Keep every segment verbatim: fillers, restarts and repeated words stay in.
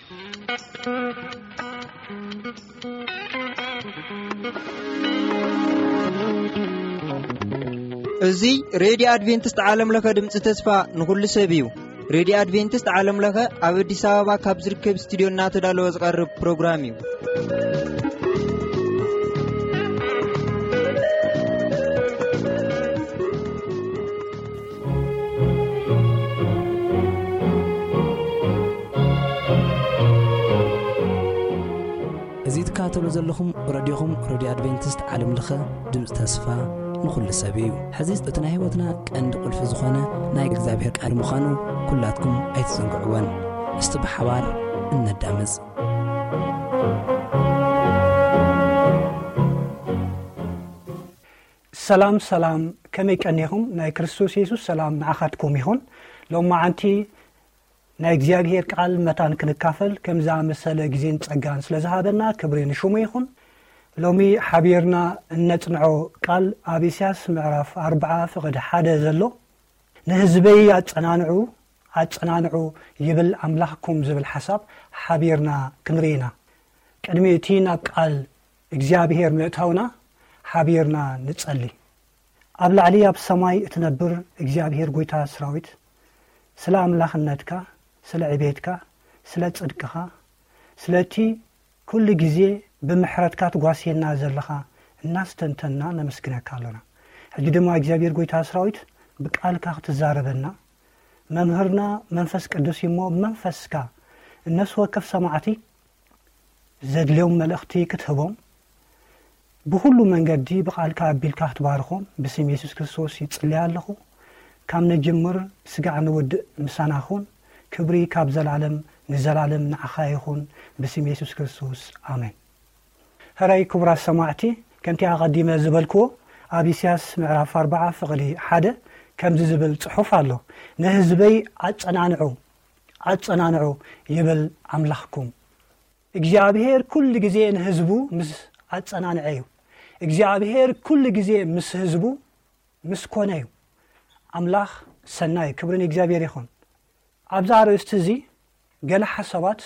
እዙይ ሬዲዮ አድቬንቲስት ዓለም ለኸ ድምጽ ተስፋ ንኹሉ ሰብ እዩ። ሬዲዮ አድቬንቲስት ዓለም ለኸ ኣብ አዲስ አበባ ካብ ዝርከብ ስቱዲዮ እናተዳለወ ዝቐርብ ፕሮግራም እዩ። እዙይ ትካተሉ ዘለኹም ሬዲዮኹም ሬዲዮ አድቬንቲስት ዓለም ለኸ ድምጽ ተስፋ ንኹሉ ሰብ እዩ። ሕዚ እቲ ናይ ህይወትና ቀንዲ ቁልፊ ዝኾነ ናይ እግዚአብሔር ቃል ምዃኑ ኩላትኩም ኣይትዘንግዕዎን። እስቲ ብሓባር እነዳምፅ። ሰላም ሰላም ከመይ ቀኒኹም? ናይ ክርስቶስ ኢየሱስ ሰላም ንዓኻትኩም ይኹን። ሎማዓንቲ ናይ እግዚአብሔር ቃል መታን ክንካፈል ከምዛ መሰለ ግዜን ጸጋን ስለዝሃበና ክብሪ ንሽሙ ይኹን። ሎሚ ሓቢርና እነጽንዖ ቃል ኣብ ኢሳይያስ ምዕራፍ ኣርባዓ ፍቕዲ ሓደ ዘሎ ንህዝበይ ኣጸናንዑ ኣጸናንዑ ይብል ኣምላኽኩም ዝብል ሓሳብ ሓቢርና ክንርኢና። ቅድሚ እቲ ናብ ቃል እግዚአብሔር ምእታውና ሓቢርና ንጸሊ። ኣብ ላዕሊ ኣብ ሰማይ እትነብር እግዚአብሔር ጐይታ ሰራዊት ስለ ኣምላኽነትካ ስለ ዕቤትካ ስለ ጽድቅኻ ስለቲ ኩሉ ግዜ ብምሕረትካ ትጓሲና ዘለኻ እናስተንተና ነመስግነካ ኣለና። ሕጂ ድማ እግዚአብሔር ጐይታ ሰራዊት ብቃልካ ክትዛረበና መምህርና መንፈስ ቅዱስ ይሞ መንፈስካ እነሱ ወከፍ ሰማዕቲ ዘድልዮም መልእኽቲ ክትህቦም ብሁሉ መንገዲ ብቃልካ ኣቢልካ ክትባርኾም ብስም ኢየሱስ ክርስቶስ ይጽልይ ኣለኹ። ካብ ነጅምር ስጋዕ ንውድእ ምሳናኹን ክብሪ ካብ ዘላለም ንዘላለም ንዓኻ ይኹን ብስም ኢየሱስ ክርስቶስ አሜን። هراي كبرى سماعتي كنتي أقدم زبالكو أبي سياس معرف أربعة فقدي حدا كم زبل صحف الله نهزبي أتصنعنعو أتصنعنعو يبل أملاحكم إجابهير كل جزء نهزبو مس أتصنعنعيو إجابهير كل جزء مس هزبو مس كونيو أملاح سناي كبرني إجابهير يخون أبزار استزي قال حسابات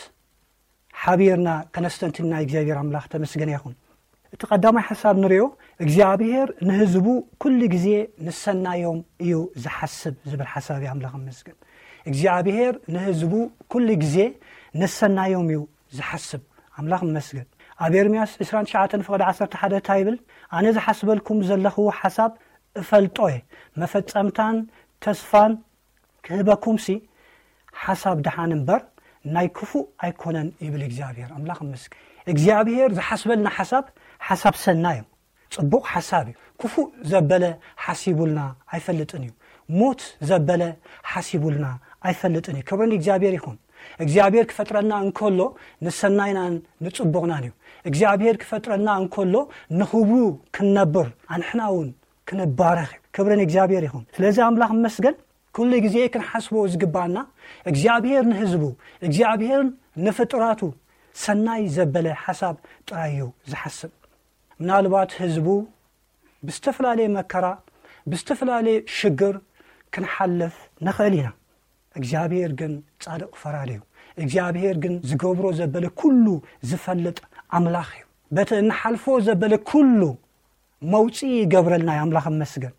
حبيرنا كنستنتنا إجابير أملاح تمسجن يخون تقدم حساب نريو إجابير نهزبو كل جزء نسنا يوم يو زحسب زبل حساب أملاح مسجن إجابير نهزبو كل جزء نسنا يوم يو زحسب أملاح مسجن أبيرمياس إسران شعاتن فقد عصرت حدا تايبل أنا زحسب لكم زلخو حساب فلتوه مفتمتان تسفان كهبكم سي حساب دحان بر ناي كفو ايكونن يبل እግዚአብሔር አምላኽ መስክ እግዚአብሔር ዝሐስበልና حساب حساب ሰናዩ ጽቡቕ حساب كفو ዘበለ حسيبولنا አይፈልጥን ሞት ዘበለ حسيبولنا አይፈልጥን ክብርን እግዚአብሔር ይሁን። እግዚአብሔር ክፈጥረና እንኮሎ ንሰናይናን ንጽቡቕናን እግዚአብሔር ክፈጥረና እንኮሎ ንኽቡ ክንነብር አንሕናውን ክንባረኽ ክብርን እግዚአብሔር ይሁን። ስለዚህ አምላኽ መስገን كل جزء كن حسبه زجبانا إجابير نهزبو إجابير نفطراتو سناي زبله حساب ترايو زحسب منالبات هزبو بستفلالي مكرا بستفلالي شجر كن حلف نخلينا إجابير جن صادق فراريو إجابير جن زجبرو زبله كله زفلت أملاخيو بت نحلفو زبله كله موتي جبرلنا أملاخ مسجن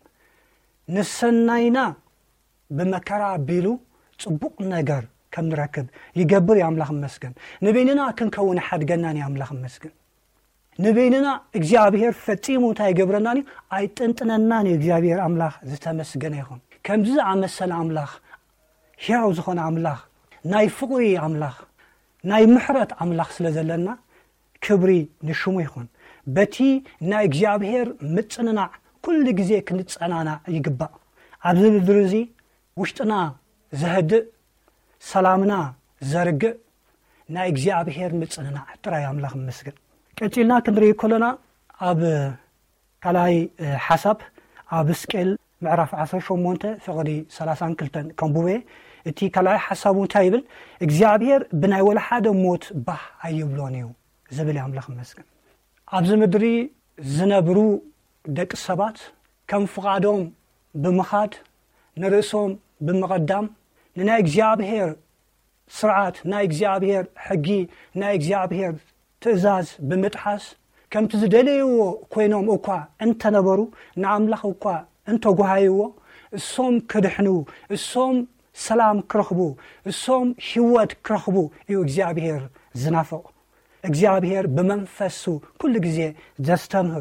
نسناينا بمكرا بيلو صبوق نجار كم نركب يجبر يا أملاخ مسكن نبيننا كن كون حد جناني يا أملاخ مسكن نبيننا إجابير فتيمو تاي جبرناني أي تنتناني إجابير أملاخ زت مسكن يخون كم زع مسل أملاخ شاو زخون أملاخ ناي فقري أملاخ ناي محرت أملاخ سلزلنا كبري نشوم يخون بتي ناي إجابير متسننا كل جزء كنت أنا يجبأ عبد الدرزي وشتنا زهد سلامنا زرق نا إجابير متسننا ترى يا أملاخ مسكن كتيلنا كندري كلنا أب كلاي حسب أب سكيل معرف عصر شو مونته في غدي سلاسان كلتن كمبوه تي كلاي حسابون تايبل إجابير بناي ولا حدا موت به أيبلونيو زبل يا أملاخ مسكن أبز مدري زنبرو دك السبات كم فقادهم بمخاد نرسهم بمقدام لنا إجابير ስርዓት ናይ እግዚአብሔር ሕጊ ናይ እግዚአብሔር ትእዛዝ ብምጥሓስ ከምቲ ዝደለይዎ ኮይኖም እኳ እንተነበሩ ንኣምላኽ እኳ እንተጓሃይዎ እሶም ክድሕኑ እሶም ሰላም ክረኽቡ እሶም ህይወት ክረኽቡ እዩ እግዚአብሔር ዝናፍቕ እግዚአብሔር ብመንፈሱ ኩሉ ግዜ ዘስተምህር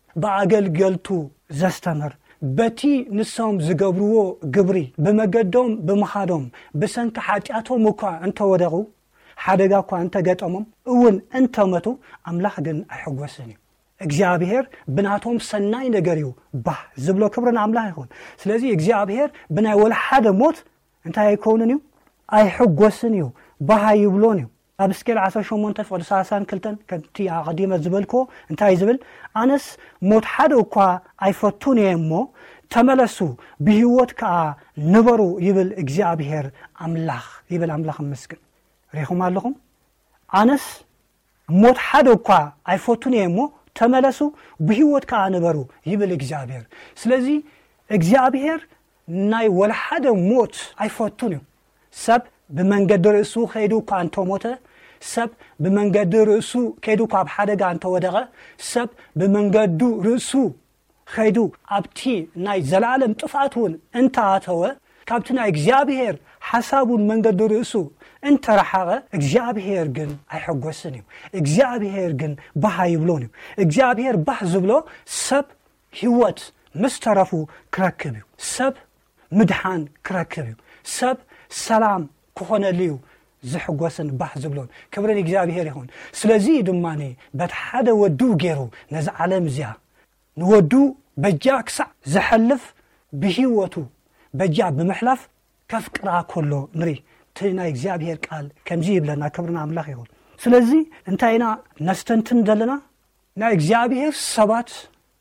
በአገልገልቱ ዘስተምህር በቲ ንሶም ዝገብርዎ ግብሪ በመገዶም በመሓዶም በሰንከ ሓጢአቶም እኳ እንተወደቑ ሓደጋ እኳ እንተገጠሞም እውን እንተመቱ አምላኽ ግን አይሕጎስን እዩ እግዚአብሔር ብናቶም ሰናይ ነገር እዩ ባህ ዝብሎ ክብርን አምላኽ ይኹን ስለዚ እግዚአብሔር ብናይ ወልሓደ ሞት እንታይ አይኮንን እዩ አይሕጎስን እዩ ባህ ይብሎን እዩ ኣብ ስኬል ዓሰርተ ሸሞንተ ፍቅዲ ሰላሳ ክልተ ከንቲ ኣቀዲመ ዝበልኮ እንታይ ዝብል ኣነስ ሞት ሓደ እኳ አይፈቱን እሞ ተመለሱ ብህይወት ከዓ ንበሩ ይብል እግዚአብሔር አምላኽ ይብል አምላኽ መስግን ሪኹም ኣለኹም ኣነስ ሞት ሓደ እኳ አይፈቱን እሞ ተመለሱ ብህይወት ከዓ ንበሩ ይብል እግዚአብሔር ስለዚ እግዚአብሔር ናይ ወልሓደ ሞት አይፈቱን እዩ ሰብ በመንገድ ርእሱ ኸይዱ እኳ እንተሞተ ሰብ በመንገድ ርእሱ ከይዱ እኳ ኣብ ሓደጋ እንተወደቐ ሰብ በመንገዱ ርእሱ ኸይዱ ኣብቲ ናይ ዘላለም ጥፋቱን እንተኣተወ ካብቲ ናይ እግዚአብሔር ሓሳቡን መንገዱ ርእሱ እንተረሓቐ እግዚአብሔር ግን አይሕጎስን እዩ እግዚአብሔር ግን ባህ ይብሎን እዩ እግዚአብሔር ባህ ዝብሎ ሰብ ህይወት ምስተረፉ ክረክብ እዩ ሰብ ምድሓን ክረክብ እዩ ሰብ ሰላም ክኾነልዩ ዝሕጎስን ባህ ዝብሎን ክብርን እግዚአብሔር ይኹን ስለዚ ድማኒ በት ሓደ ወዱ ገይሩ ነዚ ዓለም እዚኣ ንወዱ በጃ ክሳዕ ዝሐልፍ ብህይወቱ በጃ ብምሕላፍ ከፍቅራ ከሎ ንሪ እቲ ናይ እግዚአብሔር ቃል ከምዚ ይብለና ክብርና አምላኽ ይኹን ስለዚ እንታይና ነስተንትን ዘለና ናይ እግዚአብሔር ሰባት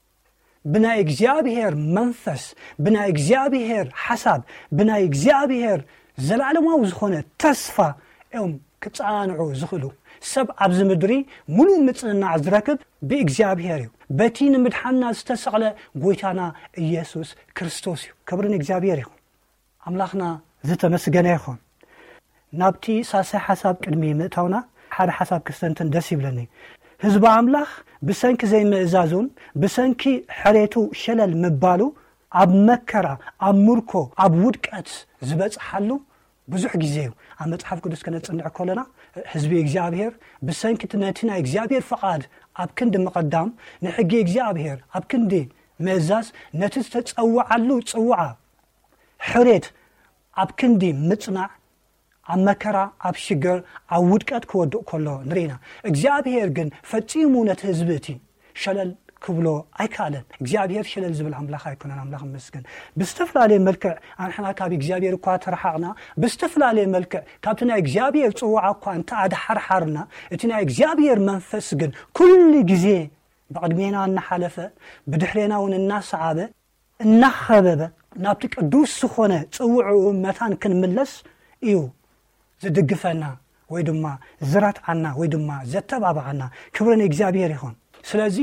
ብናይ እግዚአብሔር መንፈስ ብናይ እግዚአብሔር ሓሳብ ብናይ እግዚአብሔር ዘላለማዊ ዝኾነ ተስፋ እዮም ክጻንዑ ዝኽእሉ ሰብ ኣብዚ ምድሪ ሙሉእ ምጽናዕ ዝረክብ ብእግዚአብሔር እዩ በቲ ንምድሓና ዝተሰቕለ ጎይታና ኢየሱስ ክርስቶስ እዩ ክብርን እግዚአብሔር ይኹን አምላኽና ዝተመስገነ ይኹን ናብቲ ሳሳይ ሓሳብ ቅድሚ ምእታውና ሓደ ሓሳብ ክስተንትን ደስ ይብለኒ ህዝቢ አምላኽ ብሰንኪ ዘይምእዛዙን ብሰንኪ ሕሬቱ ሸለል ምባሉ ኣብ መከራ ኣብ ሙርኮ ኣብ ውድቀት ዝበጽሓሉ ብዙሕ ግዜ እዩ ኣብ መጽሓፍ ቅዱስ ከነጽንዕ ከለና ህዝቢ እግዚአብሔር ብሰንኪ ነቲ ናይ እግዚአብሔር ፈቃድ ኣብ ክንዲ መቀዳም ንሕጊ እግዚአብሔር ኣብ ክንዲ ምእዛዝ ነቲ ዝተጸውዓሉ ጽውዓ ሕሬት ኣብ ክንዲ ምጽናዕ ኣብ መከራ ኣብ ሽግር ኣብ ውድቀት ክወድቕ ከሎ ንሪና እግዚአብሔር ግን ፈጺሙ ነቲ ህዝቢ እቲ ሸለል ክብሎ አይካለን እግዚአብሔር ሸለል ዝብል አምላኽ አይኮነን አምላኽ መስገን ብስተፍላለየ መልክዕ አንሕና ካብ እግዚአብሔር እኳ ተረሓቕና ብስተፍላለየ መልክዕ ካብቲ ናይ እግዚአብሔር ጽዋዓ እኳ እንተ ኣድሓርሓርና እቲ ናይ እግዚአብሔር መንፈስ ግን ኩሉ ግዜ ብቅድሜና እናሓለፈ ብድሕሬና እውን እናሰዓበ እናኸበበ ናብቲ ቅዱስ ዝኾነ ጽውዑ መታን ክንምለስ እዩ ዝድግፈና ወይ ድማ ዝረትዓና ወይ ድማ ዘተባብዓና ክብርን እግዚአብሔር ይኹን ስለዚ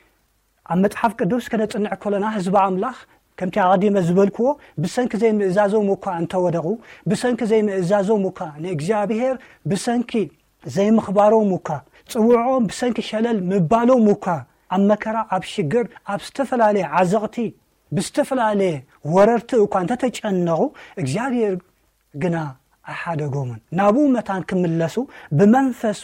ኣብ መጽሓፍ ቅዱስ ከነጽንዕ ከለና ህዝቢ አምላኽ ከምቲ ኣቀዲመ ዝበልክዎ ብሰንኪ ዘይምእዛዞም እኳ እንተወደቑ ብሰንኪ ዘይምእዛዞም እኳ ንእግዚአብሔር ብሰንኪ ዘይምኽባሮም እኳ ጽውዖም ብሰንኪ ሸለል ምባሎም እኳ ኣብ መከራ ኣብ ሽግር ኣብ ዝተፈላለየ ዓዘቕቲ ብዝተፈላለየ ወረርቲ እኳ እንተተጨነቑ እግዚአብሔር ግና ኣይሓደጎምን ናብኡ መታን ክምለሱ ብመንፈሱ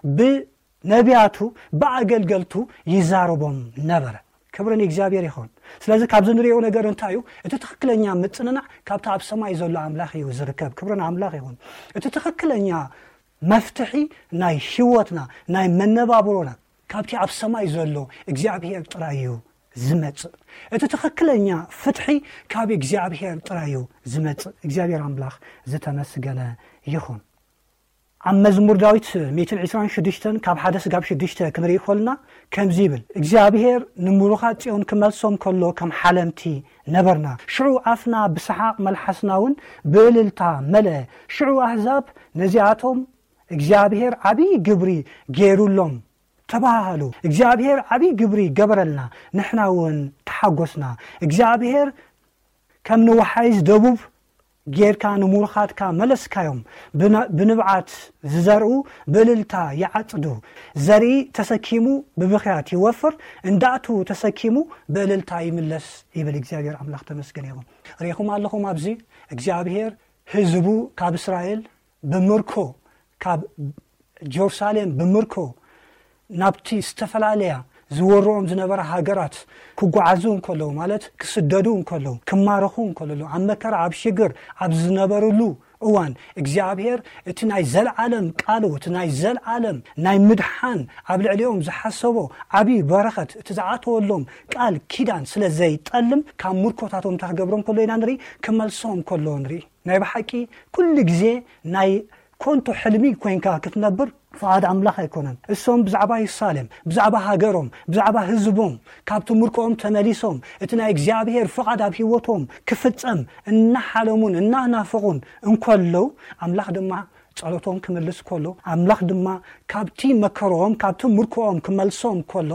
ብነቢያቱ ብኣገልገልቱ ይዛረቦም ነበረ ክብርን እግዚአብሔር ይኹን ስለዚ ካብዚ ንሪኦ ነገር እንታይ እዩ እቲ ትክክለኛ ምጽንናዕ ካብቲ ኣብ ሰማይ ዘሎ አምላኽ እዩ ዝርከብ ክብርን አምላኽ ይኹን እቲ ትክክለኛ መፍትሒ ናይ ህይወትና ናይ መነባብሮና ካብቲ ኣብ ሰማይ ዘሎ እግዚአብሔር ጥራይ እዩ ዝመጽእ እቲ ትክክለኛ ፍትሒ ካብ እግዚአብሔር ጥራይ እዩ ዝመጽእ እግዚአብሔር አምላኽ ዝተመስገነ ይኹን ኣብ መዝሙር ዳዊት مئة وعشرين وستة ካብ ሓደ ስጋብ ሽዱሽተ ክንሪኢ ከለና ከምዚ ይብል እግዚአብሔር ንምሩኻት ጽዮን ክመልሶም ከሎ ከም ሓለምቲ ነበርና ሽዑ ኣፍና ብሰሓቅ መልሐስናውን ብእልልታ መለአ ሽዑ ኣሕዛብ ነዚኣቶም እግዚአብሔር ዓብይ ግብሪ ገይሩሎም ተባሃሉ እግዚአብሔር ዓብይ ግብሪ ገበረልና ንሕና እውን ተሓጎስና እግዚአብሔር ከም ንወሓይዝ ደቡብ ጌርካ ንሙርኻትካ መለስካዮም ብንብዓት ዝዘርኡ ብልልታ ይዓጽዱ ዘርኢ ተሰኪሙ ብብኽያት ይወፍር እንዳቱ ተሰኪሙ ብልልታ ይምለስ ይብል እግዚአብሔር አምላኽ ተመስገን ይሁን ሪኹም ኣለኹም ኣብዚ እግዚአብሔር ህዝቡ ካብ እስራኤል ብምርኮ ካብ ጀሩሳሌም ብምርኮ ናብቲ ዝተፈላለያ ዝወሮም ዝነበረ ሃገራት ክጓዓዙ እንከለው ማለት ክስደዱ እንከለው ክማረኹ እንከለው ኣብ መከራ ኣብ ሽግር ኣብ ዝነበሩሉ እዋን እግዚአብሔር እቲ ናይ ዘለዓለም ቃሉ እቲ ናይ ዘለዓለም ናይ ምድሓን ኣብ ልዕሊኦም ዝሓሰቦ ዓቢ በረኸት እቲ ዝዓተወሎም ቃል ኪዳን ስለዘይጠልም ካብ ሙርኮታቶም ተገብሮም ከሎ ኢና ንርኢ ክመልሶም ከሎ ንርኢ ናይ በሓቂ ኩሉ ግዜ ናይ ኮንቶ ሕልሚ ኮይንካ ክትነብር ፍቃድ አምላኽ ኣይኮነን እሶም ብዛዕባ ኢየሩሳሌም ብዛዕባ ሃገሮም ብዛዕባ ህዝቦም ካብቲ ሙርኮኦም ተመሊሶም እቲ ናይ እግዚአብሔር ፍቃድ ኣብ ህይወቶም ክፍጸም እናሓለሙን እናናፈቁን እንከለው አምላኽ ድማ ጸሎቶም ክመልስ ከሎ አምላኽ ድማ ካብቲ መከሮኦም ካብቲ ሙርኮኦም ክመልሶም ከሎ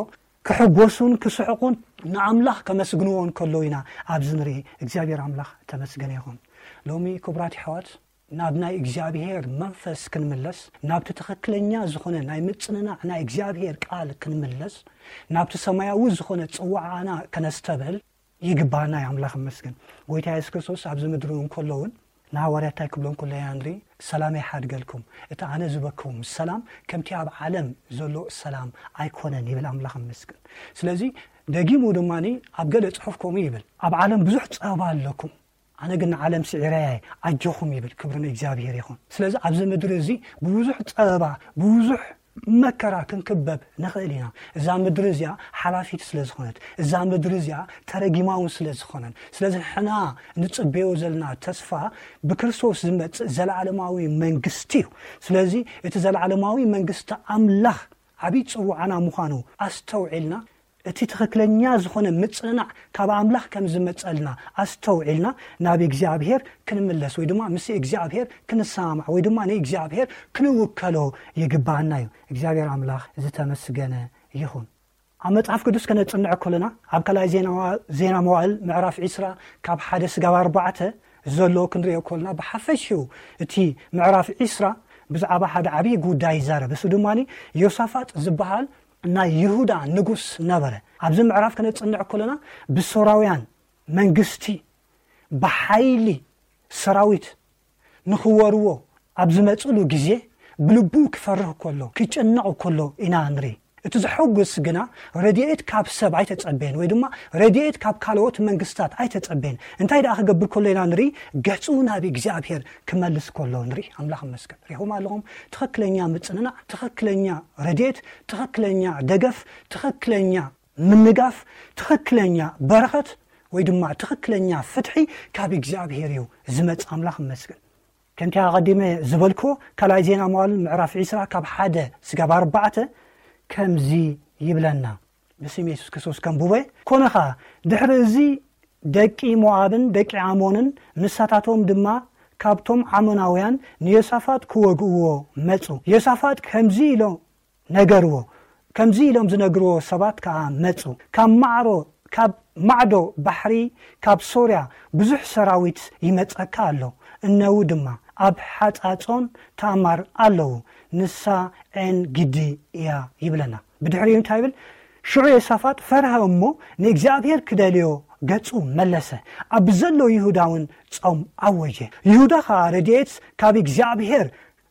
ክሕጎሱን ክስሕቁን ንአምላኽ ከመስግንዎን ከሎ ኢና ኣብዚ ንርኢ እግዚአብሔር አምላኽ ተመስገነ ይሁን ሎሚ ክቡራት ኣሕዋት ናብ ናይ እግዚአብሔር መንፈስ ክንመለስ ናብቲ ተኸክለኛ ዝኾነ ናይ ምጽንናዕ ናይ እግዚአብሔር ቃል ክንመለስ ናብቲ ሰማያዊ ዝኾነ ጽዋዓና ከነስተበል ይግባና አምላኽ መስገን ጎይታ ኢየሱስ ክርስቶስ ኣብዚ ምድሪ እንከለውን ናሐዋርያታይ ክብሎም ከሎ ያንሪ ሰላም ይሓድገልኩም እቲ ኣነ ዝበኩም ሰላም ከምቲ ኣብ ዓለም ዘሎ ሰላም ኣይኮነን ይብል አምላኽ መስገን ስለዚህ ደጊሙ ድማኒ ኣብ ገለ ጽሑፍኩም ይብል ኣብ ዓለም ብዙሕ ጸባ ኣለኩም أنا قلنا عالم سعراي أجوهم يبل كبرنا إجابيه يخون سلازم عبز مدرزي بوزح تابع بوزح مكرا كنكبب نخلينا إذا مدرزيا حلافي سلاز خونت إذا مدرزيا ترجي ما وسلاز خونن سلازم حنا نتصبيه وزلنا تصفى بكرسوس زمت زل عالماوي من قستيو سلازي يتزل عالماوي من قست أملاح عبيد سو عنا مخانو أستوعلنا እቲ ተኸክለኛ ዝኾነ ምጽናዕ ካብ አምላኽ ከም ዝመጸልና አስተውዕልና ናብ እግዚአብሔር ክንመለስ ወይ ድማ ምስ እግዚአብሔር ክንሰማዕ ወይ ድማ ናይ እግዚአብሔር ክንውከሎ ይግባና እዩ እግዚአብሔር አምላኽ ዝተመስገነ ይሁን ኣብ መጽሓፍ ቅዱስ ከነጽንዕ ከለና ኣብ ከላይ ዜና ዜና መዋዕል ምዕራፍ عشرة ካብ ሓደ ስጋብ ኣርባዕተ ዘሎ ክንሪኦ ከለና ብሓፈሽው እቲ ምዕራፍ عشرة ብዛዕባ ሓደ ዓቢ ጉዳይ ይዛረብ እሱ ድማ ዮሳፋጥ ዝበሃል نا يهودا نجوس نبرة عبزم عرف كانت تصنع كلنا بالسراويان منجستي بحيلي سراويت نخوروه عبزم تقولوا جزء بلبوك فرح كله كيتشنعوا كله إنا نري تزحوجس جنا رديت كاب سبعة تتعبين ويدما رديت كاب كالوت منجستات عيت تتعبين انت هيدا أخي قبل كلنا نري جاتونا بيجابير كمالس كله نري أملاهم مسكن ريهم لهم تخكلنيا متسننا تخكلنيا رديت تخكلنيا دقف تخكلنيا من نقاف تخكلنيا برخت ويدما تخكلنيا فتحي كاب يجابيريو زمت أملاهم مسكن كنت أقدمه زبلكو كلا زينا مال معرف عيسرا كاب حدا سجاب أربعة كم زي يبلنا بسم يسوع كريستوس كم بوه كونها دحرزي دقي موابن دقي عمونن مساتاتهم دما كابتم عموناويان نيسافات كوغو مصو يسافات كم زي لو نغرو كم زي لهم زنغرو سبات كا مصو كم معرو كاب معدو بحري كاب سوريا بزح سراويت يمصكا الله انو دما اب حاصاصون تامر الله نسا ان جدي يا يبلنا بدحريم تايبل شو يسافات فرها امو نيغزابير كداليو غصو ملسه ابزلو يهوداون صوم اوجه يهودا خارديت كاب اغزابير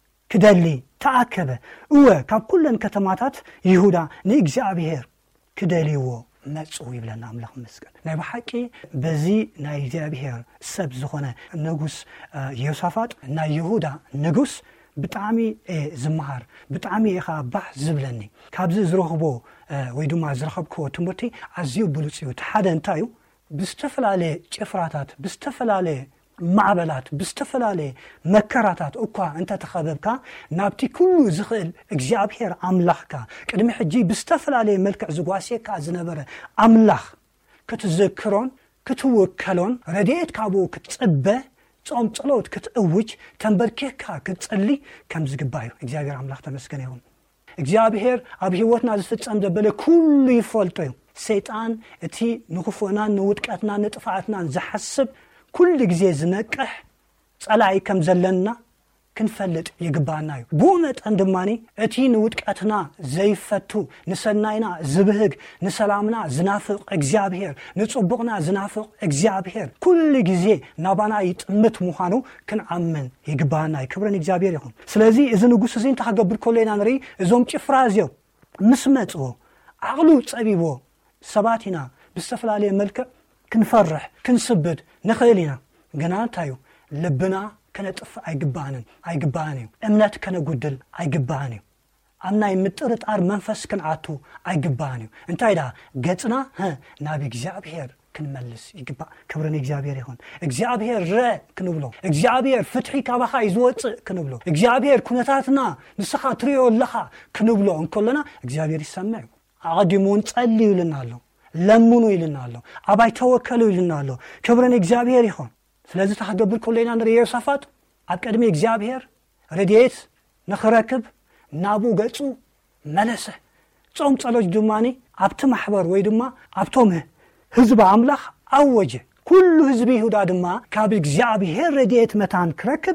كدالي تاكبه او كاب كلن كتماتات يهودا نيغزابير كداليو مصو يبلنا املاح مسكن ناي بحقي بزي ناي اغزابير سب زخونه نغوس يوسافات نا يهودا نغوس بتعمي زمهار بتعمي إخا بح زبلني كابز زرخبو ويدوما زرخبكو تمرتي عزيو بلوسيو تحدا انتايو بستفل عليه جفراتات بستفل عليه معبلات بستفل عليه مكراتات اوكا انت تخببكا نابتي كله زخل اجزابير املاحكا قدمي حجي بستفل عليه ملكع زغواسيكا زنبره املاح كتذكرون كتوكلون رديت كابو كتصبه صوم صلوت كتأوج تنبركيكا كتصلي كم زغبايو እግዚአብሔር አምላክ ተመስገን ይሁን እግዚአብሔር ኣብ ህይወትና ዝፍጸም ዘበለ ኩሉ ይፈልጦ ሰይጣን እቲ ንኹፎና ንውድቀትና ንጥፋዓትና ዝሐስብ ኩሉ ግዜ ዝነቀህ ጸላይ ከም ዘለና ክንፈልጥ ይግባና እዩ ብመጠን ድማኒ እቲ ንውድቀትና ዘይፈቱ ንሰናይና ዝብህግ ንሰላምና ዝናፍቅ እግዚአብሔር ንጽቡቅና ዝናፍቅ እግዚአብሔር ኩሉ ግዜ ናባና ይጥምት ምዃኑ ክንአምን ይግባና እዩ ክብርን እግዚአብሔር ይሁን ስለዚ እዚ ንጉስ እዚ እንተኸገብር ኮለና ንሪ እዞም ጭፍራዝዮ ምስ መጽዎ አቅሉ ጸቢቦ ሰባቲና ብስተፈላለየ መልክዕ ክንፈርሕ ክንስብድ ንኽእሊና ግና ታዩ ልብና ከነጥፍ አይግባንን አይግባንን እምነት ከነጉድል አይግባንን አምናይ ምጥርጣር መንፈስ ክንዓቱ አይግባንን እንታይዳ ገጽና ናብ እግዚአብሔር ክንመልስ ይግባ ክብርን እግዚአብሔር ይሁን እግዚአብሔር ረ ክንብሎ እግዚአብሔር ፍትሒ ካባኻ ይዝወጽእ ክንብሎ እግዚአብሔር ኩነታትና ንስኻ ትሪዮ ለኻ ክንብሎ እንከለና እግዚአብሔር ይሰምዕ አቀዲሙን ጸልዩ ይልናሎ ለምኑ ይልናሎ አባይ ተወከሉ ይልናሎ ክብርን እግዚአብሔር ይሁን ስለዚህ ተሐገብር ኮለና ንሪ ዮሳፋጥ አቀድሜ እግዚአብሔር ረድኤት ነኽረክብ ናቡ ገጹ መለሰ ጾም ጸሎት ድማኒ አብቲ ማሕበር ወይ ድማ አብቶም ህዝብ አምላኽ አወጀ ኩሉ ህዝብ ይሁዳ ድማ ካብ እግዚአብሔር ረድኤት መታን ክረክብ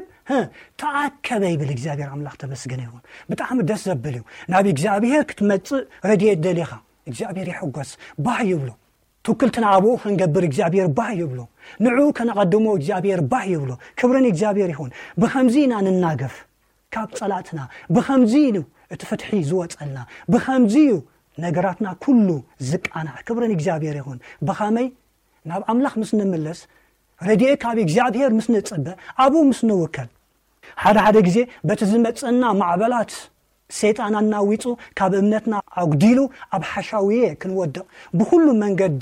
ተአከበ ይብል እግዚአብሔር አምላኽ ተመስገነ ይሁን በጣም ደስ ዘብልዩ ናብ እግዚአብሔር ክትመጽእ ረድኤት ደሊኻ እግዚአብሔር ይሕጎስ ባህ ይብሎ ትክልትና አቡ ክንገብር እግዚአብሔር ባህ ይብሎ ንዑ ከነቀድሞ እግዚአብሔር ባህ ይብሎ ክብርን እግዚአብሔር ይሁን በኸምዚና ንናገፍ ካብ ጸላትና በኸምዚኑ እትፈትሒ ዝወጸልና በኸምዚዩ ነገራትና ኩሉ ዝቃና ክብርን እግዚአብሔር ይሁን በኸመይ ናብ አምላኽ ምስ ንመለስ ረድኤት ካብ እግዚአብሔር ምስ ንጽበ አቡ ምስ ንውከል ሓደ ሓደ ግዜ በቲ ዝመጽና ማዕበላት ሰይጣንና ዊጹ ካብ እምነትና አጉዲሉ አብ ሓሻውየ ክንወድቕ ብኩሉ መንገዲ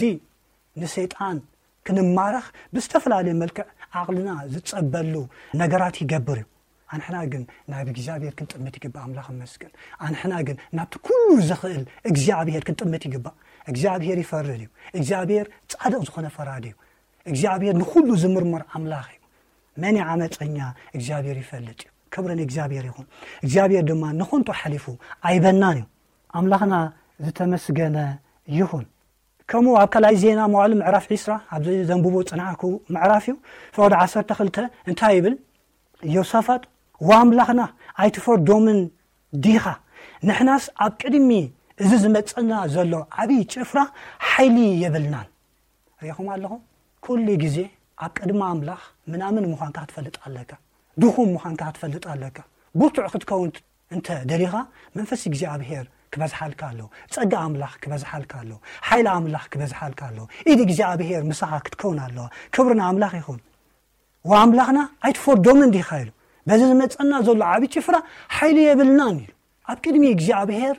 ንሰይጣን ክንማረኽ ብስተፈላለየ መልክዕ አቅልና ዝጸበሉ ነገራት ይገብር አንሕና ግን ናብ እግዚአብሔር ክንጥምት ይግባ አምላኽ መስገን አንሕና ግን ናብቲ ኩሉ ዝኽእል እግዚአብሔር ክንጥምት ይግባ እግዚአብሔር ይፈርድ እዩ እግዚአብሔር ጻድቕ ዝኾነ ፈራድ እዩ እግዚአብሔር ንኩሉ ዝምርምር አምላኽ እዩ መን ዓመፀኛ እግዚአብሔር ይፈልጥ እዩ ክብርን እግዚአብሔር ይሁን እግዚአብሔር ድማ ንኹንቱ ሓሊፉ አይበናን እዩ አምላኽና ዝተመስገነ ይሁን ከሙ ኣብ ካልኣይ ዜና መዋዕል ምዕራፍ ዒስራ ኣብ ዘንብቦ ጽናዕኩ ምዕራፍ እዩ ፍቅዲ ዓሰርተ ክልተ እንታይ ይብል ዮሳፋጥ ወአምላኽና ኣይትፈርዶምን ዲኻ ንሕናስ ኣብ ቅድሚ እዚ ዝመጸና ዘሎ ዓብይ ጭፍራ ሓይሊ የብልናን ሪኹም ኣለኹም ኩሉ ግዜ ኣብ ቅድሚ አምላኽ ምናምን ምዃንካ ክትፈልጥ ኣለካ ድኹም ምዃንካ ክትፈልጥ ኣለካ ብርቱዕ ክትከውን እንተ ደሊኻ መንፈስ እግዚአብሔር ክበዝሓልካ ኣሎ ጸጋ አምላኽ ክበዝሓልካ ኣሎ ሓይሊ አምላኽ ክበዝሓልካ ኣሎ ኢድ እግዚአብሔር ምሳኻ ክትከውን ኣሎ ክብርና አምላኽ ይኹን ወአምላኽና ኣይትፈርዶምን ዲኻ ኢሉ በዚ ዝመጸና ዘሎ ዓብይ ጭፍራ ሓይሊ የብልናን ኢሉ ኣብ ቅድሚ እግዚአብሔር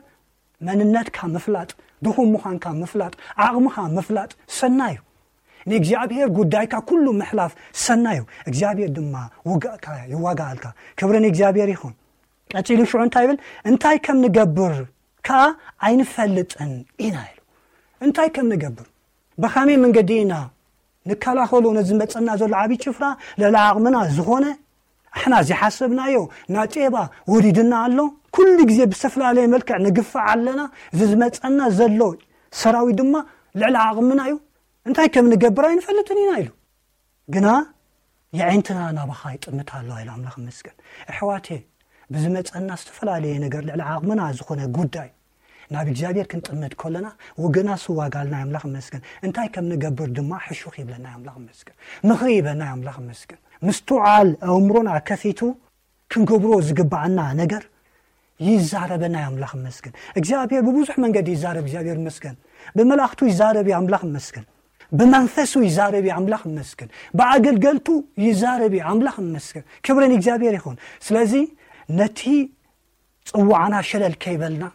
መንነትካ ምፍላጥ ድኹም ምዃንካ ምፍላጥ ዓቕምኻ ምፍላጥ ሰናዩ ንእግዚአብሔር ጉዳይካ ኩሉ ምሕላፍ ሰናዩ እግዚአብሔር ድማ ውጋእካ ይዋጋልካ ክብርን እግዚአብሔር ይሁን ቀጺሉ ሽዑ እንታይ ይብል እንታይ ከም ንገብር ካ ኣይንፈልጥን ኢና ኢሉ እንታይ ከም ንገብር በኸመይ መንገዲ ኢና ንከላኸሉ ነዚ መጸና ዘሎ ዓብይ ጭፍራ ለዓቕምና ዝኾነ እሕና ዝሓሰብናዮ ናጤባ ወዲድና ኣሎ ኩሉ ግዜ ብዝተፈላለየ መልክዕ ንግፋዕ ኣለና እዚ ዝመጸና ዘሎ ሰራዊ ድማ ልዕሊ ዓቕምና እዩ እንታይ ከም ንገብር ኣይንፈልጥን ኢና ኢሉ ግና የዓይንትና ናባኻ ይጥምት ኣሎ ኢሉ አምላኽ መስገን ኣሕዋቴ ብዝመጸና ዝተፈላለዩ ነገር ልዕሊ ዓቕምና ዝኾነ ጉዳይ ናብ እግዚአብሔር ክንጥምት ኮለና ወገና ስዋጋልና አምላኽ መስገን እንታይ ከም ንገብር ድማ ሕሹኽ ይብለና አምላኽ መስገን ምኽሪ ይበና አምላኽ መስገን ምስተዓል አእምሮና ከፊቱ ክንገብሮ ዝግባዕና ነገር ይዛረበና አምላኽ መስገን እግዚአብሔር በብዙሕ መንገዲ ይዛረብ እግዚአብሔር መስገን በመላእክቱ ይዛረብ አምላኽ መስገን በመንፈሱ ይዛረብ አምላኽ መስገን በአገልገልቱ ይዛረብ አምላኽ መስገን ክብርን እግዚአብሔር ይሁን ስለዚህ ነቲ ጽዋዕና ሸለል ከይበልና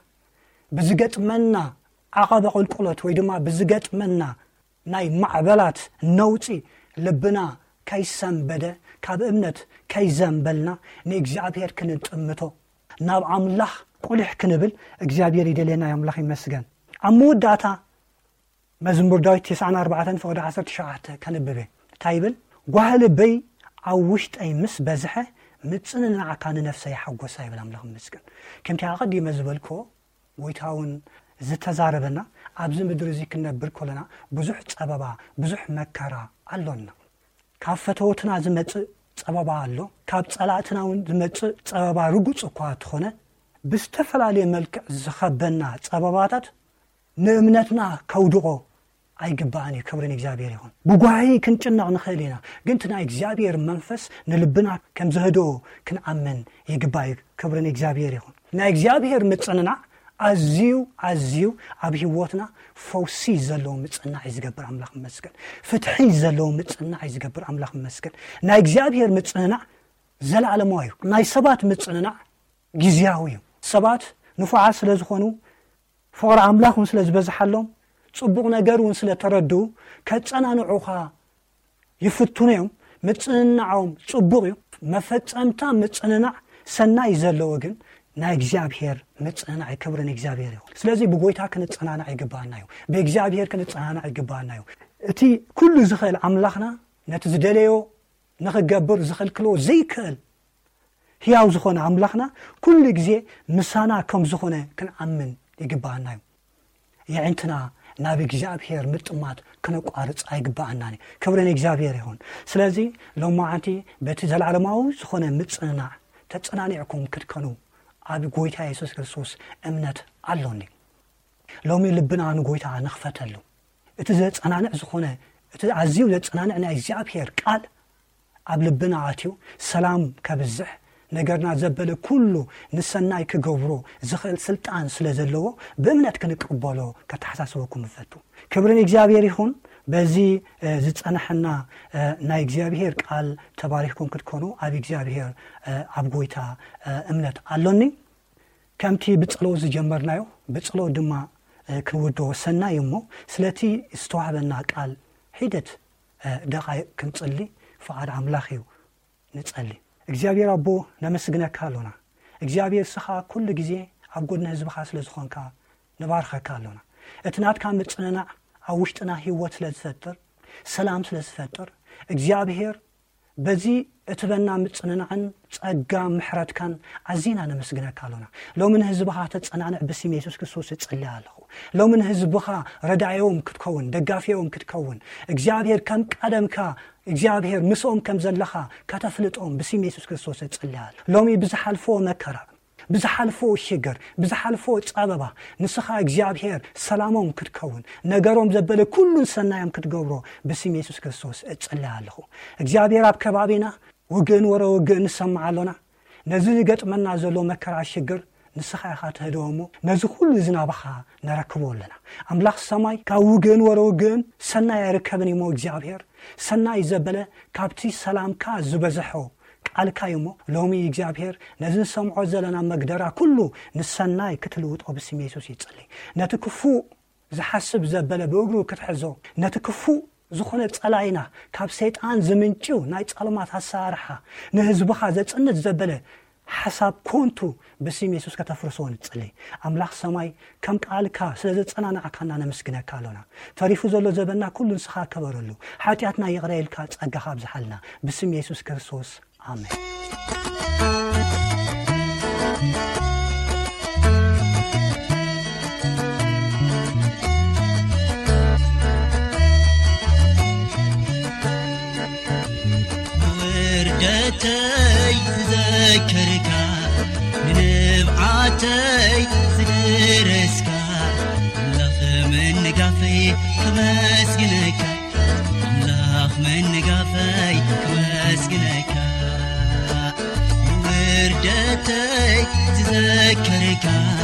ብዝገጥመና ዓቐበ ቁልቁለት ወይ ድማ ብዝገጥመና ናይ ማዕበላት ነውጪ ልብና ከይሰንበደ ካብ እምነት ከይዘንበልና ንእግዚአብሔር ክንጥምቶ ናብ አምላኽ ቁልሕ ክንብል እግዚአብሔር ይደለና አምላኽ ይመስገን ኣብ መወዳእታ መዝሙር ዳዊት تسعة وأربعين ፍቅዲ ዓሰርተ ሸውዓተ ከንብበ ታይብል ጓህልበይ ኣብ ውሽጠይ ምስ በዝሐ ምጽንናዕካ ንነፍሰይ ሓጎሳ ይብል አምላኽ ይመስገን ከምቲ ኣቐዲመ ዝበልኮ ወይታውን ዝተዛረበና ኣብዚ ምድሪ እዚ ክንነብር ኮለና ብዙሕ ጸበባ ብዙሕ መከራ ኣሎና ካብ ፈተውትና ዝመጽእ ፀበባ ኣሎ ካብ ጸላእትና እውን ዝመጽእ ፀበባ ርጉጽ እኳ ትኾነ ብዝተፈላለየ መልክዕ ዝኸበና ፀበባታት ንእምነትና ከውድቆ ኣይግባእን እዩ ክብርን እግዚአብሔር ይኹን ብጓሂ ክንጭናቕ ንኽእል ኢና ግን እቲ ናይ እግዚአብሔር መንፈስ ንልብና ከም ዝህድኦ ክንኣምን ይግባእ ክብርን እግዚአብሔር ይኹን ናይ እግዚአብሔር ምጽንናዕ ኣዝዩ ኣዝዩ ኣብ ህይወትና ፈውሲ ዘለዎ ምጽናዕ ይዝገብር ኣምላኽ ይመስገን ፍትሒ ዘለዎ ምጽናዕ ይዝገብር ኣምላኽ ይመስገን ናይ እግዚአብሔር ምጽንናዕ ዘለዓለማዊ እዩ ናይ ሰባት ምጽንናዕ ግዚያዊ እዩ ሰባት ንፉዓት ስለ ዝኾኑ ፍቕሪ ኣምላኽን ስለ ዝበዝሓሎም ጽቡቕ ነገሩን ስለ ተረዱ ከጸናንዑኻ ይፍቱነዮም ምጽንናዖም ጽቡቕ እዩ መፈጸምታ ምጽንናዕ ሰናይ ዘለዎ ግን ናይ እግዚአብሔር ምጽንናዕ ክብርን እግዚአብሔር ይኹን ስለዚህ ብጎይታ ክንጽናናዕ ይግባአና እዩ በእግዚአብሔር ክንጽናናዕ ይግባአና እዩ እቲ ኩሉ ዝኽእል ኣምላኽና ነቲ ዝደለዮ ንኽገብር ዝኽልክሎ ዘይክእል ሕያው ዝኾነ ኣምላኽና ኩሉ ግዜ ምሳና ከም ዝኾነ ክንኣምን ይግባአና እዩ የዕንትና ናብ እግዚአብሔር ምጥማት ከነቋርጽ አይግባአና ክብርን እግዚአብሔር ይሁን ስለዚህ ሎማዓንቲ በቲ ዘላለም ዝኾነ ምጽናዕ ተጸናኒዕኩም ክትከኑ ኣብ ጎይታ ኢየሱስ ክርስቶስ እምነት ኣሎኒ ሎሚ ልብና ንጎይታ ንኽፈተሉ እቲ ዘጸናንዕ ዝኾነ እቲ ኣዝዩ ዘጸናንዕ ናይ እግዚአብሔር ቃል ኣብ ልብና ኣትዩ ሰላም ከብዝሕ ነገርና ዘበለ ኩሉ ንሰናይ ክገብሮ ዝኽእል ስልጣን ስለ ዘለዎ በእምነት ክንቀበሎ ከተሓሳስበኩም ፈቱ ክብርን እግዚአብሔር ይሁን በዚ ዝጸናሕና ናይ እግዚአብሔር ቃል ተባሪኽኩም ክትኮኑ ኣብ እግዚአብሔር ኣብ ጎይታ እምነት ኣሎኒ ከምቲ ብጸሎት ዝጀመርናዮ ብጸሎት ድማ ክንውዶ ሰናይ እሞ ስለቲ ዝተዋህበና ቃል ሂደት ደቃይቅ ክንጽሊ ፈቃድ ኣምላኽ እዩ ንጸሊ እግዚአብሔር አቦ ነመስግነካ አለና እግዚአብሔር ስኻ ኩሉ ጊዜ ኣብ ጎድና ህዝብኻ ስለ ዝኾንካ ንባርኸካ አለና እትናትካ ምጽናናዕ ኣብ ውሽጥና ህይወት ስለ ዝፈጥር ሰላም ስለ ዝፈጥር እግዚአብሔር በዚ እትበና ምጽናናዕን ጸጋ ምሕረትካን ኣዚና ነመስግነካ አለና ሎምን ህዝብኻ ተጸናንዕ በስም ኢየሱስ ክርስቶስ ጸልያ ኣለኹ ሎምን ህዝብኻ ረዳዮም ክትከውን ደጋፊዮም ክትከውን እግዚአብሔር ከም ቀደምካ እግዚአብሔር ምስኦም ከም ዘለኻ ከተፍልጦም በስም ኢየሱስ ክርስቶስ ጸልያ ሎሚ ብዝሓልፎ መከራ ብዝሓልፎ ሽግር ብዝሓልፎ ጸበባ ንስኻ እግዚአብሔር ሰላሞም ክትከውን ነገሮም ዘበለ ኩሉን ሰናዮም ክትገብሮ በስም ኢየሱስ ክርስቶስ ጸልያ ኣለኹ እግዚአብሔር ኣብ ከባቢና ወገን ወረ ወገን ሰማዓለና ነዚ ገጥመና ዘሎ መከራ ሽግር ንስኻ ኢኻ ትህድዎሞ ነዚ ሁሉ ዝናባኻ ነረክቦለና ኣምላኽ ሰማይ ካብ ወገን ወረ ወገን ሰናይ ይርከብን እሞ እግዚአብሔር ሰናይ ዘበለ ካብቲ ሰላምካ ዝበዝሖ ቃልካ እሞ ሎሚ እግዚአብሔር ነዚ ሰምዖ ዘለና መግደራ ኩሉ ንሰናይ ክትልውጦ በስም ኢየሱስ ይጸሊ ነቲ ክፉ ዝሓስብ ዘበለ ብእግሩ ክትሕዞ ነቲ ክፉ ዝኾነ ጸላይና ካብ ሰይጣን ዝምንጭው ናይ ጸልማት ኣሳርሓ ንህዝብኻ ዘጽንት ዘበለ حساب كونتو بسم يسوع كتفرسون تصلي أملاك سماي كم قالك سلزتنا عكنا نمسكنا كالونا تعرفوا زلوا زبنا كل نسخة كبرلو حياتنا يغريل كات أجحاب زحلنا بسم يسوع كريستوس آمين تذكرك نبعاتي سدرسك الله من قافي كمسكنك الله من قافي كمسكنك وردتي تذكرك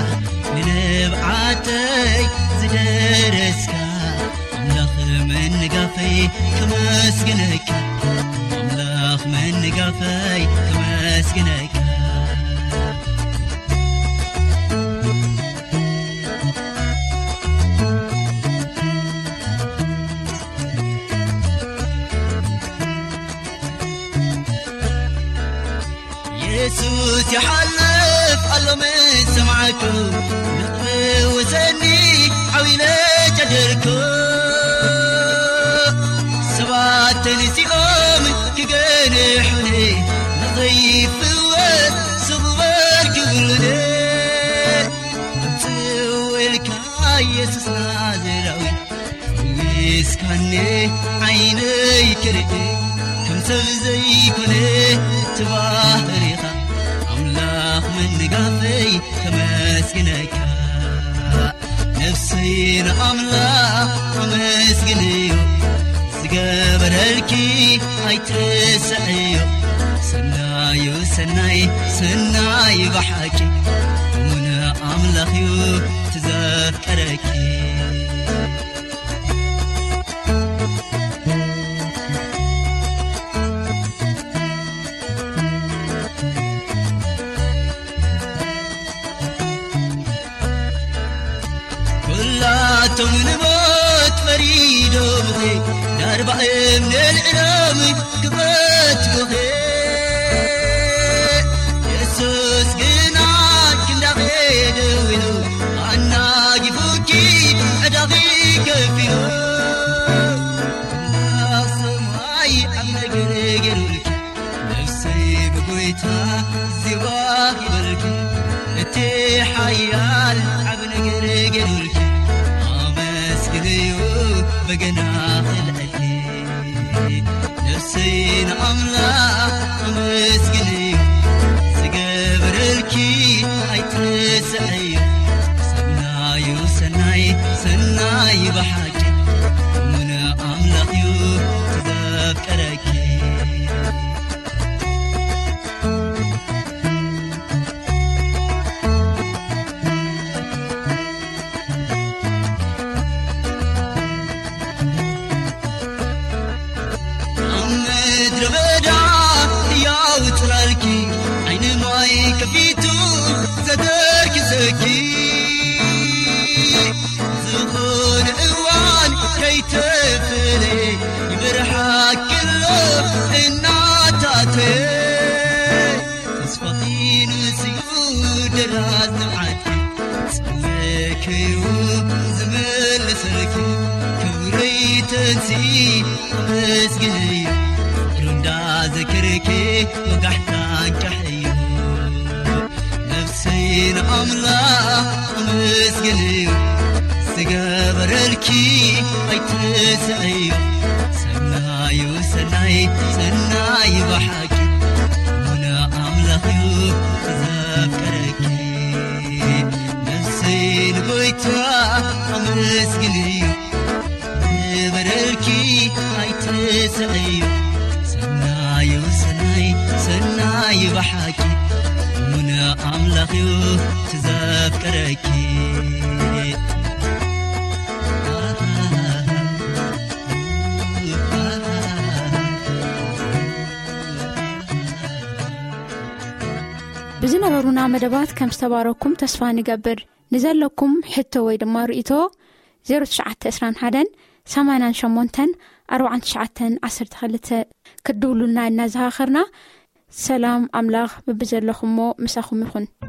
نبعاتي سدرسك الله من قافي كمسكنك من قفاي كمسكنك يسوس يحلف الله من سمعكم نقبي وزني عويلة جدركم سبات نسيقوم كجنحني نضيف الواد صغار كبرني تسويلك يسوس نازراوي ويسكني عيني كردي كم سبزي كله تباهريخ أملاخ من قافي كمسكنك نفسين أملاخ كمسكنيو سقابر الكي أيتسعيو سنايو سناي سناي بحاكي ومن أملاخيو تذكركي كلاتهم نموت فريدو بخي ناربع من العلام قبت بخي يسوس قناك كنا غيدوينو عنا قفوكي عدغي كفيو كنا صمعي عمك رقلك نفسي بقويتها زواهي بالك نتي حيال عبنك رقلك بقناخ الألي نفسين أملاخ مسكني سقبر الكي أيتنسعي سناي وسناي سناي بحاجي من أملاخ يو تذكركي كفيتو زدرك سكي زخون اوان كي تفلي يبرحك كله الناتاتي تصفطين سيود راز نوعاتي سمكي وزمل سلكي كوري تنسي مسقني رندا ذكركي وقحتان كحيو نفسين أملاخ مسكنيو سقابر الكي أيتسعيو سنايو سناي سناي بحاكي هنا أملاخيو تذكركي نفسين بيتا مسكنيو سقابر الكي أيتسعيو سنايو سناي سناي بحاكي من أملاخيو تذكركي بزنبرونا مدبات كم استباركم تسفاني قبر نزل لكم حتى ويدما رئيتو زيرو تشعة اسران حدن سامانا شمونتن أروعان تشعتن عصر تخلت كدولونا النازها آخرنا سلام أملاخ ببزر لخمو مساخم يخون